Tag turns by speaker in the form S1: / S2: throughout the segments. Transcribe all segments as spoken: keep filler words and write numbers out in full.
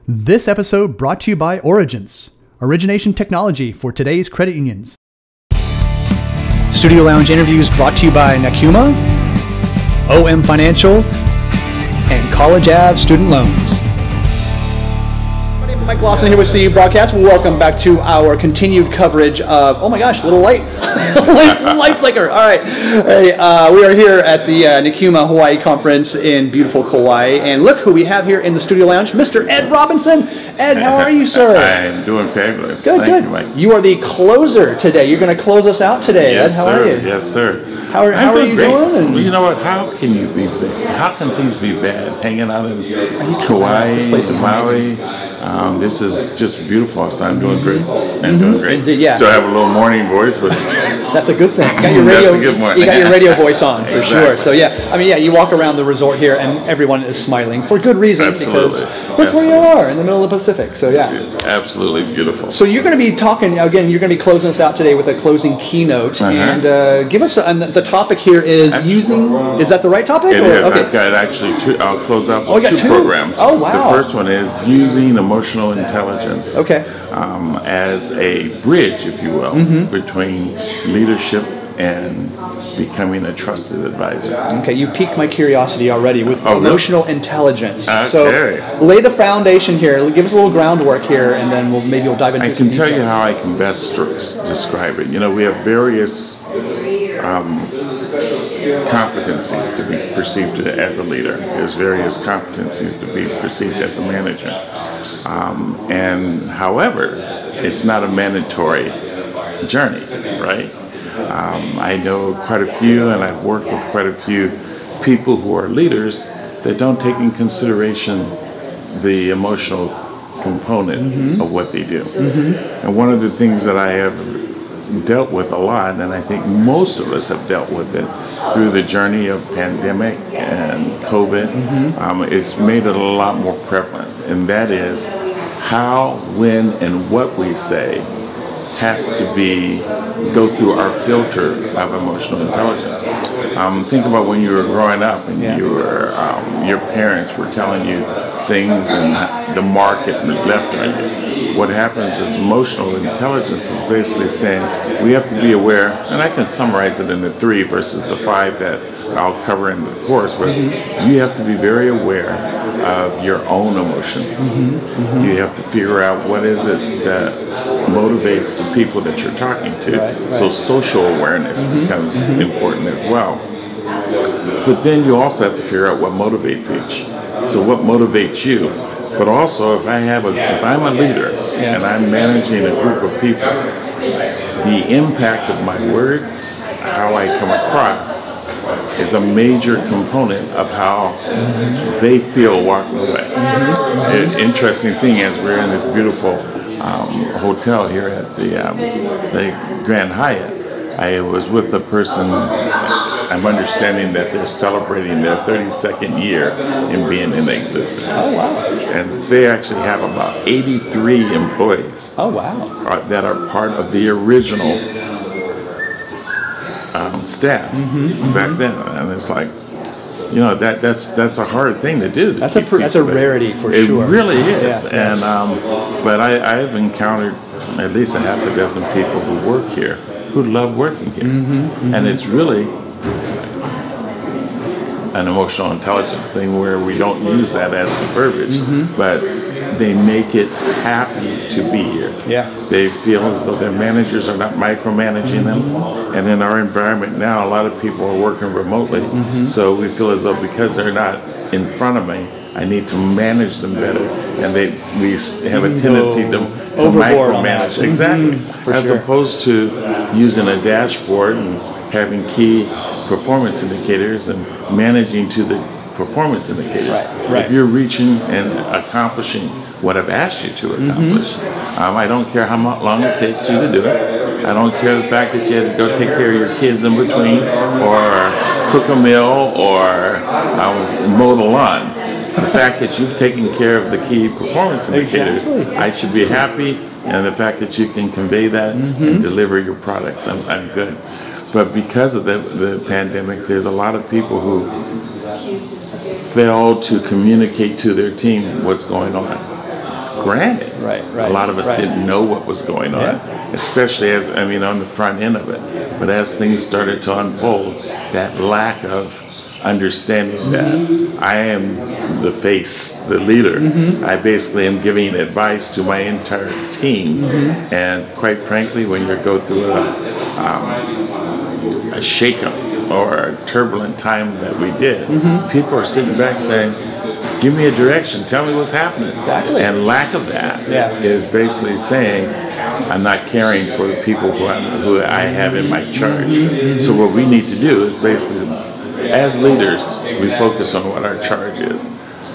S1: This episode brought to you by Origence, origination technology for today's credit unions. Studio Lounge interviews brought to you by Nakuma, O M Financial, and College Ave Student Loans. Mike Lawson here with C U Broadcast. Welcome back to our continued coverage of, oh my gosh, little light, light, light flicker. All right, hey, uh, we are here at the uh, Nakuma Hawaii Conference in beautiful Kauai, and look who we have here in the studio lounge, Mister Ed Robinson. Ed, how are you, sir?
S2: I'm doing fabulous.
S1: Good,
S2: Thank
S1: good.
S2: you, Mike.
S1: You are the closer today. You're going to close us out today.
S2: Yes,
S1: Ed, how
S2: sir.
S1: are you?
S2: Yes, sir.
S1: How are, how are you
S2: great.
S1: doing? And
S2: Well, you know what? How can you be bad? How can things be bad? Hanging out in Kauai,
S1: This place is
S2: Maui. Um, this is just beautiful. So I'm doing great. I'm
S1: Mm-hmm.
S2: doing great.
S1: Indeed, yeah.
S2: Still have a little morning voice, but
S1: that's a good thing. You got your
S2: That's
S1: radio.
S2: a good one.
S1: You got your radio voice on for
S2: Exactly.
S1: sure. So yeah, I mean, yeah, you walk around the resort here, and everyone is smiling for good reason.
S2: Absolutely.
S1: Because look where you
S2: Absolutely.
S1: are in the middle of the Pacific. So yeah.
S2: absolutely beautiful.
S1: So you're going to be talking again. You're going to be closing us out today with a closing keynote,
S2: Uh-huh.
S1: and uh, give us. And the topic here is
S2: Actually-
S1: using. Is that the right topic?
S2: It
S1: or,
S2: is.
S1: Okay.
S2: I've got actually two. I'll close out
S1: Oh, you
S2: with
S1: got
S2: two,
S1: two?
S2: programs.
S1: Oh, wow.
S2: The first one is using emotional intelligence.
S1: Okay.
S2: Um, as a bridge, if you will,
S1: Mm-hmm.
S2: between leadership and becoming a trusted advisor.
S1: Okay, you've piqued my curiosity already with
S2: Oh, really?
S1: emotional intelligence.
S2: Okay.
S1: So lay the foundation here. Give us a little groundwork here, and then we'll maybe we'll dive into.
S2: I
S1: some
S2: can tell you
S1: detail.
S2: how I can best stru- describe it. You know, we have various um, competencies to be perceived as a leader. There's various competencies to be perceived as a manager. Um, and however, it's not a mandatory journey, right? Um, I know quite a few, and I've worked with quite a few people who are leaders that don't take in consideration the emotional component
S1: Mm-hmm.
S2: of what they do. And one of the things that I have dealt with a lot, and I think most of us have dealt with it through the journey of pandemic and COVID,
S1: Mm-hmm.
S2: um, it's made it a lot more prevalent. And that is how, when, and what we say has to be, go through our filter of emotional intelligence. Um, think about when you were growing up and
S1: Yeah.
S2: you were, um, your parents were telling you things and the market left on you. What happens is emotional intelligence is basically saying we have to be aware, and I can summarize it into three versus the five that I'll cover in the course, but you have to be very aware of your own emotions. You have to figure out what is it that motivates the people that you're talking to.
S1: Right, right.
S2: So social awareness becomes important as well. But then you also have to figure out what motivates each. So what motivates you? But also, if I have a, if I'm a leader
S1: Yeah.
S2: and I'm managing a group of people, the impact of my words, how I come across, is a major component of how they feel walking away. An interesting thing is we're in this beautiful um, hotel here at the, um, the Grand Hyatt. I was with a person, I'm understanding that they're celebrating their thirty-second year in being in existence.
S1: Oh wow.
S2: And they actually have about eighty-three employees
S1: Oh wow.
S2: are, that are part of the original um, staff back then. And it's like, you know, that that's that's a hard thing to do. To
S1: That's a
S2: keep
S1: pr- that's a
S2: people there.
S1: rarity for
S2: it
S1: sure.
S2: It really is.
S1: Yeah, yeah.
S2: And um, but I, I've encountered at least a half a dozen people who work here who love working here,
S1: Mm-hmm,
S2: and it's really an emotional intelligence thing where we don't use that as the verbiage,
S1: Mm-hmm.
S2: but they make it happy to be here.
S1: Yeah.
S2: They feel as though their managers are not micromanaging them. And in our environment now, a lot of people are working remotely.
S1: Mm-hmm.
S2: So we feel as though because they're not in front of me, I need to manage them better. And they we s- have a
S1: You
S2: tendency to,
S1: go
S2: to
S1: overboard on that.
S2: micromanage. Exactly.
S1: Mhm, for
S2: As
S1: sure.
S2: opposed to using a dashboard and having key performance indicators and managing to the performance indicators.
S1: Right, right.
S2: If you're reaching and accomplishing what I've asked you to accomplish, um, I don't care how mu- long it takes you to do it. I don't care the fact that you had to go take care of your kids in between, or cook a meal, or um, mow the lawn. The fact that you've taken care of the key performance indicators,
S1: Exactly.
S2: I should be happy, and the fact that you can convey that and deliver your products, I'm, I'm good. But because of the, the pandemic, there's a lot of people who fail to communicate to their team what's going on. granted.
S1: Right, right,
S2: A lot of us
S1: right.
S2: didn't know what was going on,
S1: Yeah.
S2: especially as, I mean, on the front end of it. But as things started to unfold, that lack of understanding
S1: Mm-hmm.
S2: that I am the face, the leader.
S1: Mm-hmm.
S2: I basically am giving advice to my entire team.
S1: Mm-hmm.
S2: And quite frankly, when you go through a, um, a shake-up or a turbulent time that we did,
S1: Mm-hmm.
S2: people are sitting back saying, give me a direction, tell me what's happening.
S1: Exactly.
S2: And lack of that
S1: Yeah.
S2: is basically saying, I'm not caring for the people who, I'm, who I have in my charge.
S1: Mm-hmm.
S2: So what we need to do is basically, as leaders, we focus on what our charge is.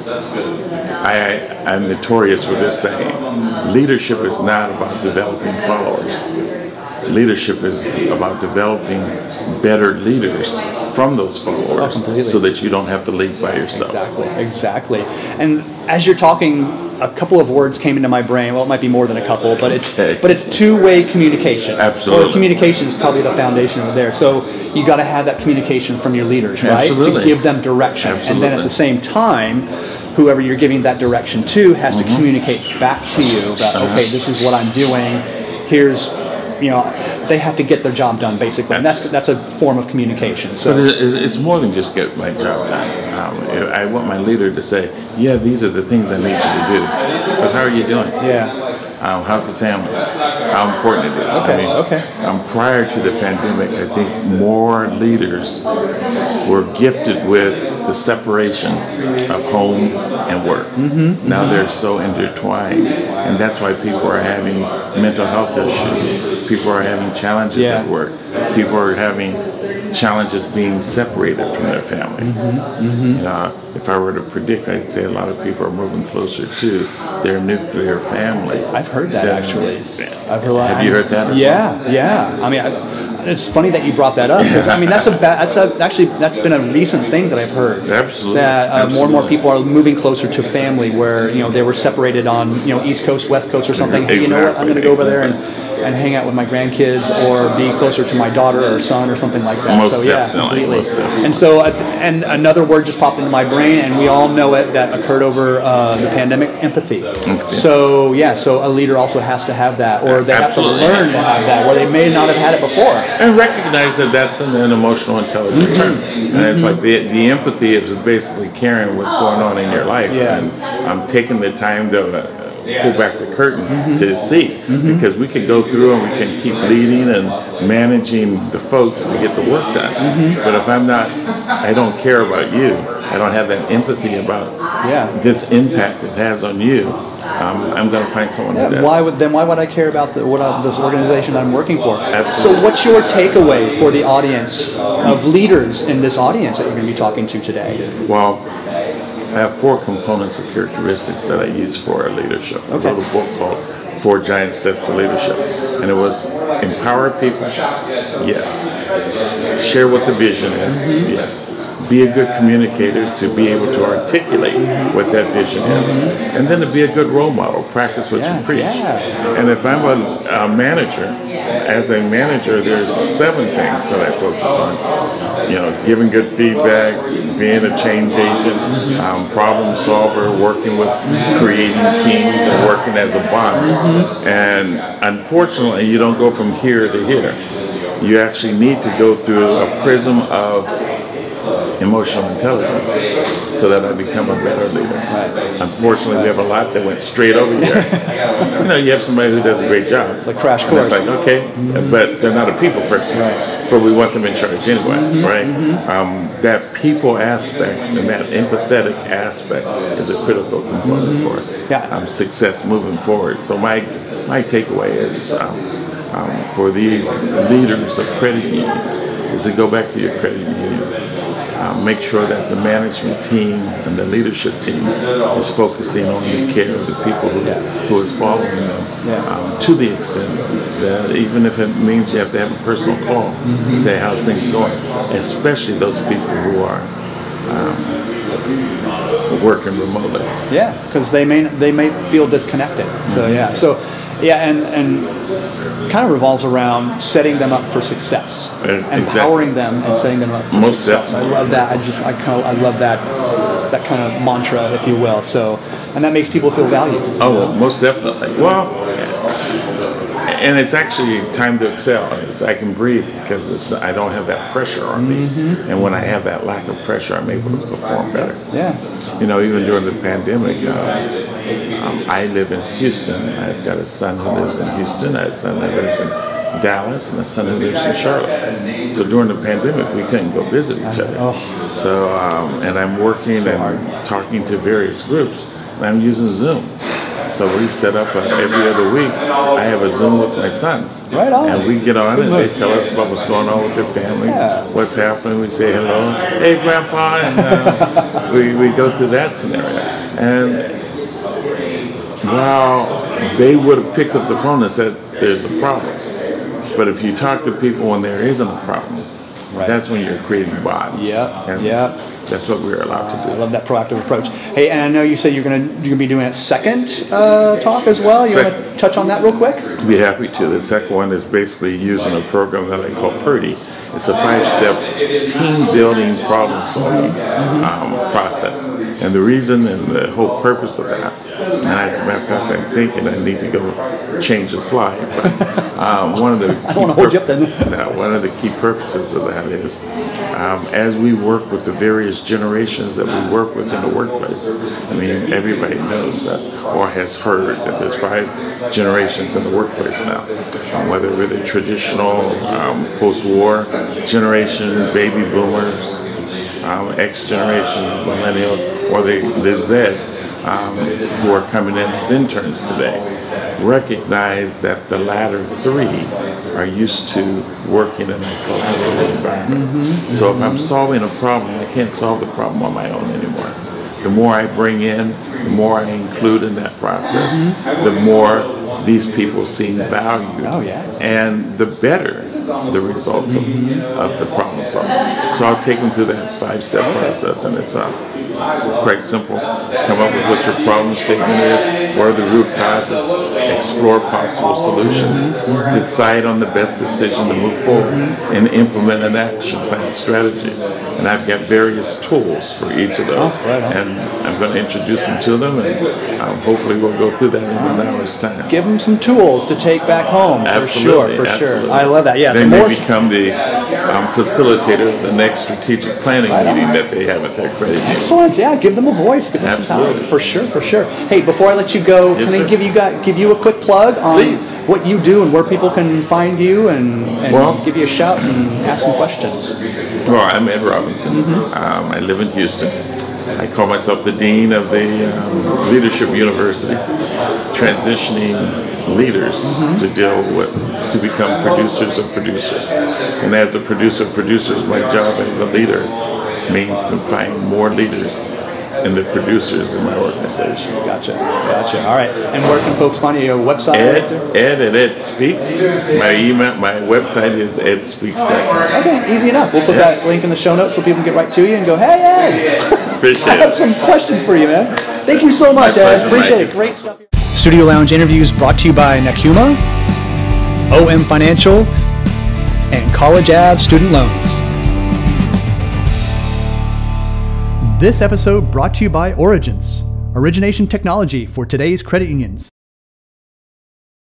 S2: I, I'm notorious for this saying, leadership is not about developing followers. Leadership is about developing better leaders from those followers,
S1: completely.
S2: so that you don't have to lead by yourself.
S1: Exactly, exactly. And as you're talking, a couple of words came into my brain. Well, it might be more than a couple, but it's
S2: Okay.
S1: but it's two-way communication.
S2: Absolutely.
S1: Or communication is probably the foundation of there. So you got to have that communication from your leaders, right?
S2: Absolutely.
S1: To give them direction, and then at
S2: Absolutely.
S1: the same time, whoever you're giving that direction to has to communicate back to you that
S2: Uh-huh.
S1: okay, this is what I'm doing. Here's you know, they have to get their job done, basically. And that's that's a form of communication. So
S2: But it- it's more than just get my job done. Um, I want my leader to say, yeah, these are the things I need you to do. But how are you doing?
S1: yeah,
S2: Um, how's the family? How important it is.
S1: Okay,
S2: I mean,
S1: okay.
S2: Um, prior to the pandemic, I think more leaders were gifted with the separation of home and work.
S1: Mm-hmm,
S2: Now they're so intertwined, and that's why people are having mental health issues. People are having challenges
S1: Yeah.
S2: at work. People are having challenges being separated from their family.
S1: Mm-hmm,
S2: Uh, if I were to predict, I'd say a lot of people are moving closer to their nuclear family.
S1: I've heard that
S2: than-
S1: actually. I've heard.
S2: Have you heard that as
S1: Yeah, yeah. I mean, I, it's funny that you brought that up. 'Cause, I mean, that's a ba- that's a, actually that's been a recent thing that I've heard.
S2: Absolutely.
S1: That uh, more and more
S2: Absolutely.
S1: people are moving closer to family, where you know they were separated on you know East Coast, West Coast, or something. Hey, you know what? I'm going to go over there and. and hang out with my grandkids, or be closer to my daughter or son, or something like that.
S2: Most
S1: so yeah,
S2: definitely,
S1: completely.
S2: most definitely.
S1: And so, uh, and another word just popped into my brain, and we all know it that occurred over uh, the pandemic: empathy.
S2: Empathy.
S1: So yeah, so a leader also has to have that, or they
S2: Absolutely.
S1: have to learn to have that, where they may not have had it before.
S2: And recognize that that's an, an emotional intelligence term. And it's like the, the empathy is basically caring what's going on in your life.
S1: Yeah.
S2: And I'm taking the time to uh, pull back the curtain to see. Because we can go through and we can keep leading and managing the folks to get the work done. But if I'm not, I don't care about you, I don't have that empathy about
S1: Yeah.
S2: this impact it has on you, um, I'm going to find someone who
S1: Yeah,
S2: does.
S1: why would then why would I care about the, what I, this organization I'm working for?
S2: Absolutely.
S1: So what's your takeaway for the audience of leaders in this audience that you're going to be talking to today?
S2: Well, I have four components of characteristics that I use for our leadership.
S1: Okay.
S2: I wrote a book called Four Giant Steps to Leadership. And it was empower people, yes. Share what the vision is, yes. Be a good communicator to be able to articulate what that vision is. And then to be a good role model, practice what
S1: Yeah,
S2: you preach.
S1: yeah.
S2: And if I'm a, a manager, as a manager, there's seven things that I focus on. You know, giving good feedback, being a change agent, um, problem solver, working with creating teams and working as a bond. And unfortunately, you don't go from here to here. You actually need to go through a prism of emotional intelligence so that I become a better leader.
S1: Right.
S2: Unfortunately, we have a lot that went straight over here. You know, you have somebody who does a great job. It's
S1: a crash
S2: And
S1: course.
S2: It's like, okay, but they're not a people person.
S1: Right.
S2: But we want them in charge anyway, right? Um, that people aspect and that empathetic aspect is a critical component for it.
S1: Yeah.
S2: Um, success moving forward. So my my takeaway is um, um, for these leaders of credit unions is to go back to your credit union. Uh, make sure that the management team and the leadership team is focusing on the care of the people who, who is following them
S1: Yeah.
S2: um, to the extent that even if it means you have to have a personal call, say how's things going, especially those people who are um, working remotely.
S1: Yeah, because they may they may feel disconnected. So yeah, so yeah, and and kind of revolves around setting them up for success,
S2: Uh, exactly.
S1: empowering them and setting them up for
S2: Most
S1: success.
S2: definitely.
S1: I love that. I just I kind of I love that that kind of mantra, if you will. So, and that makes people feel valued.
S2: Oh, well, most definitely. Well, and it's actually time to excel. It's, I can breathe because it's, I don't have that pressure on me. Mm-hmm. And when I have that lack of pressure, I'm able to perform better.
S1: Yeah.
S2: You know, even during the pandemic, uh, um, I live in Houston. I've got a son who lives in Houston. I have a son who lives in Dallas, and a son who lives in Charlotte. So during the pandemic, we couldn't go visit each other.
S1: Oh.
S2: So, um, and I'm working
S1: So
S2: and
S1: hard.
S2: talking to various groups, and I'm using Zoom. So we set up a, every other week. I have a Zoom with my sons,
S1: right on.
S2: And we get on and they tell us about what's going on with their families,
S1: yeah. what's
S2: happening. We say hello, hey Grandpa, and uh, we we go through that scenario. And while they would have picked up the phone and said there's a problem, but if you talk to people when there isn't a problem, right. that's when you're creating bonds.
S1: Yeah, yeah.
S2: That's what we're allowed to do.
S1: I love that proactive approach. Hey, and I know you said you're gonna you're gonna be doing a second uh, talk as well. You
S2: Sec-
S1: want to touch on that real quick?
S2: Be happy to. The second one is basically using a program that I call PURDY. It's a five-step team-building, problem-solving um, process. And the reason and the whole purpose of that, and as a matter of fact, I'm thinking I need to go change the slide. But um, one of the
S1: I don't want to hold you up then.
S2: Now, one of the key purposes of that is, um, as we work with the various generations that we work with in the workplace, I mean, everybody knows that or has heard that there's five generations in the workplace now, um, whether we're the traditional um, post-war generation, baby boomers, um, X generations, millennials, or the, the Zeds um, who are coming in as interns today. Recognize that the latter three are used to working in a collaborative environment. Mm-hmm. So if I'm solving a problem, I can't solve the problem on my own anymore. The more I bring in, the more I include in that process, mm-hmm. the more these people seem valued,
S1: oh, yeah.
S2: and the better the results of, of the problem solving. So I'll take them through that five-step process, and it's uh, quite simple. Come up with what your problem statement is, what are the root causes, explore possible solutions, mm-hmm. decide on the best decision to move forward, and implement an action plan strategy. And I've got various tools for each of those,
S1: oh, right
S2: and I'm going to introduce them to them, and um, hopefully we'll go through that in an hour's time.
S1: Give them some tools to take back home,
S2: absolutely,
S1: for sure, for
S2: absolutely.
S1: sure. I love that, yeah.
S2: They
S1: the
S2: may
S1: more
S2: become the um, facilitator of the next strategic planning right meeting on. that they have at their credit union.
S1: Excellent, yeah, give them a voice, give them some power, for sure, for sure. Hey, before I let you go,
S2: yes,
S1: can
S2: sir.
S1: I give you got, give you a quick plug on
S2: Please.
S1: what you do and where people can find you and, and
S2: well,
S1: give you a shout and ask some questions?
S2: Well, I'm Ed Robinson. Mm-hmm. Um, I live in Houston. I call myself the Dean of the um, Leadership University, transitioning leaders mm-hmm. to deal with, to become producers of producers. And as a producer of producers, my job as a leader means to find more leaders and the producers in my organization.
S1: Gotcha, gotcha. All right, and where can folks find you? Your website?
S2: Ed, Ed at Ed Speaks. My email, my website is ed speaks dot com.
S1: Okay, easy enough. We'll put yeah. that link in the show notes so people can get right to you and go, hey, Ed!
S2: Appreciate
S1: I have
S2: it.
S1: some questions for you, man. Thank you so much, Ed. Appreciate it. Great stuff. Studio Lounge interviews brought to you by Nakuma, O M Financial, and College Ave Student Loans. This episode brought to you by Origins, origination technology for today's credit unions.